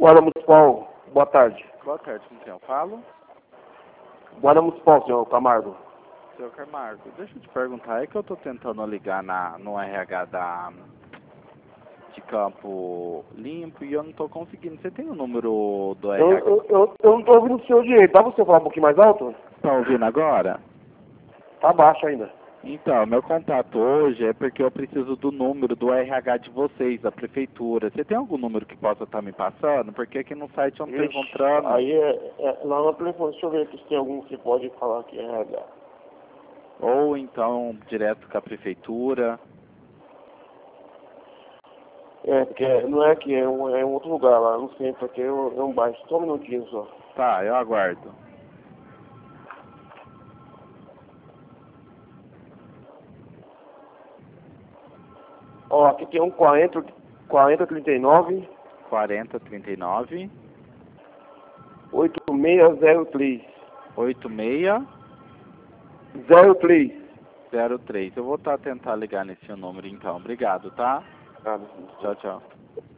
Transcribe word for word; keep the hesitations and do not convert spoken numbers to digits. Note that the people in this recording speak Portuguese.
Guarda Municipal, boa tarde. Boa tarde, com quem eu falo? Guarda Municipal, senhor Camargo. Seu Camargo, deixa eu te perguntar, é que eu tô tentando ligar na, no R H da, de Campo Limpo e eu não tô conseguindo. Você tem o número do Eu, R H? eu, eu, eu não tô ouvindo o senhor direito. Dá pra você falar um pouquinho mais alto? Tá ouvindo agora? Tá baixo ainda. Então, meu contato hoje é porque eu preciso do número do R H de vocês, da prefeitura. Você tem algum número que possa estar me passando? Porque aqui no site eu não tô Ixi, encontrando. aí é, é lá no telefone. Deixa eu ver aqui se tem algum que você pode falar que é R H. Ou então direto com a prefeitura. É, porque não é aqui, é um, é um outro lugar lá no centro, aqui é um, é um bairro. Só um minutinho só. Tá, eu aguardo. Ó, aqui tem um quarenta, quarenta, trinta e nove, quarenta, trinta e nove, oito seis zero três. oito seis zero três. zero três. Eu vou tá, tentar ligar nesse número então. Obrigado, tá? Nada. Tchau, tchau.